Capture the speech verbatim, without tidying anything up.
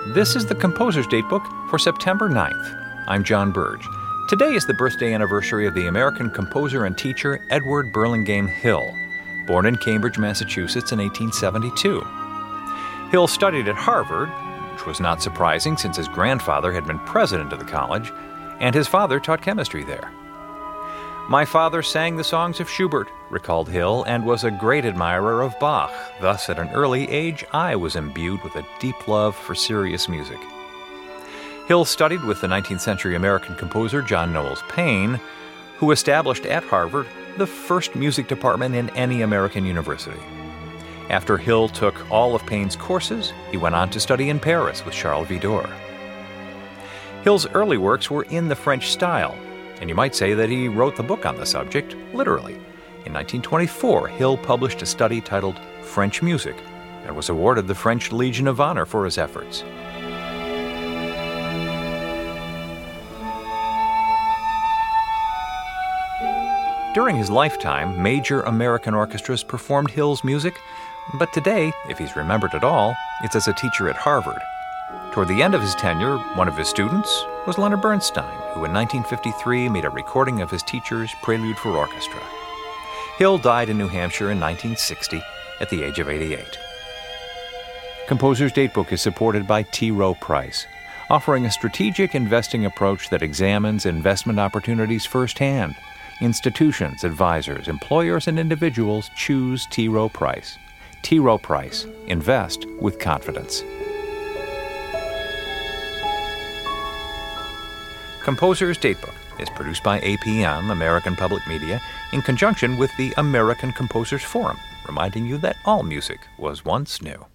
This is the Composer's Datebook for September ninth. I'm John Burge. Today is the birthday anniversary of the American composer and teacher Edward Burlingame Hill, born in Cambridge, Massachusetts in eighteen seventy-two. Hill studied at Harvard, which was not surprising since his grandfather had been president of the college, and his father taught chemistry there. "My father sang the songs of Schubert," recalled Hill, and was a great admirer of Bach. Thus, at an early age, I was imbued with a deep love for serious music. Hill studied with the nineteenth century American composer John Knowles Paine, who established at Harvard the first music department in any American university. After Hill took all of Paine's courses, he went on to study in Paris with Charles Widor. Hill's early works were in the French style, and you might say that he wrote the book on the subject, literally. In nineteen twenty-four, Hill published a study titled French Music and was awarded the French Legion of Honor for his efforts. During his lifetime, major American orchestras performed Hill's music, but today, if he's remembered at all, it's as a teacher at Harvard. Toward the end of his tenure, one of his students was Leonard Bernstein, who in nineteen fifty-three made a recording of his teacher's Prelude for Orchestra. Hill died in New Hampshire in nineteen sixty at the age of eighty-eight. Composer's Datebook is supported by T. Rowe Price, offering a strategic investing approach that examines investment opportunities firsthand. Institutions, advisors, employers, and individuals choose T. Rowe Price. T. Rowe Price. Invest with confidence. Composer's Datebook is produced by A P M, American Public Media, in conjunction with the American Composers Forum, reminding you that all music was once new.